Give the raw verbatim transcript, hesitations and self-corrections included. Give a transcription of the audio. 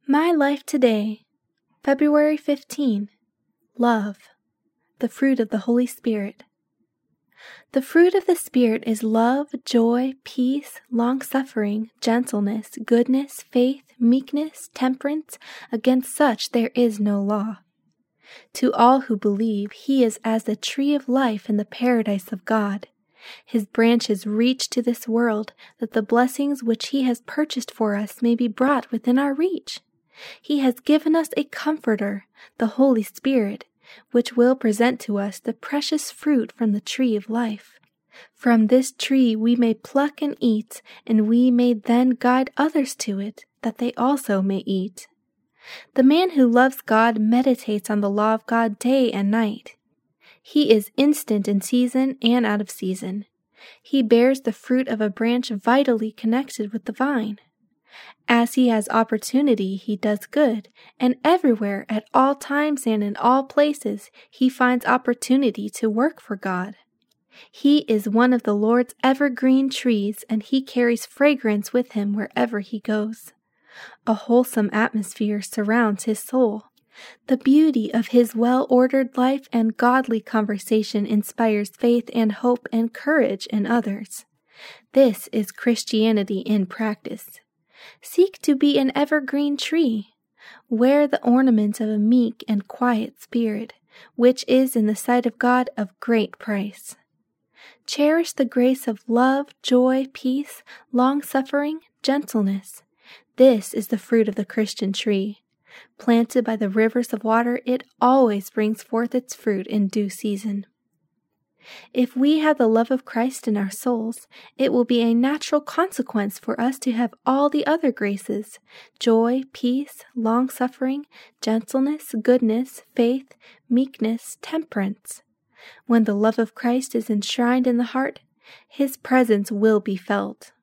My Life Today, February fifteenth. Love, the fruit of the Holy Spirit. The fruit of the Spirit is love, joy, peace, long-suffering, gentleness, goodness, faith, meekness, temperance. Against such there is no law. To all who believe, he is as the tree of life in the paradise of God. His branches reach to this world, that the blessings which he has purchased for us may be brought within our reach. He has given us a Comforter, the Holy Spirit, which will present to us the precious fruit from the tree of life. From this tree we may pluck and eat, and we may then guide others to it, that they also may eat. The man who loves God meditates on the law of God day and night. He is instant in season and out of season. He bears the fruit of a branch vitally connected with the vine. As he has opportunity, he does good, and everywhere, at all times and in all places, he finds opportunity to work for God. He is one of the Lord's evergreen trees, and he carries fragrance with him wherever he goes. A wholesome atmosphere surrounds his soul. The beauty of his well-ordered life and godly conversation inspires faith and hope and courage in others. This is Christianity in practice. Seek to be an evergreen tree. Wear the ornament of a meek and quiet spirit, which is in the sight of God of great price. Cherish the grace of love, joy, peace, long-suffering, gentleness. This is the fruit of the Christian tree. Planted by the rivers of water, it always brings forth its fruit in due season. If we have the love of Christ in our souls, it will be a natural consequence for us to have all the other graces: joy, peace, long-suffering, gentleness, goodness, faith, meekness, temperance. When the love of Christ is enshrined in the heart, his presence will be felt.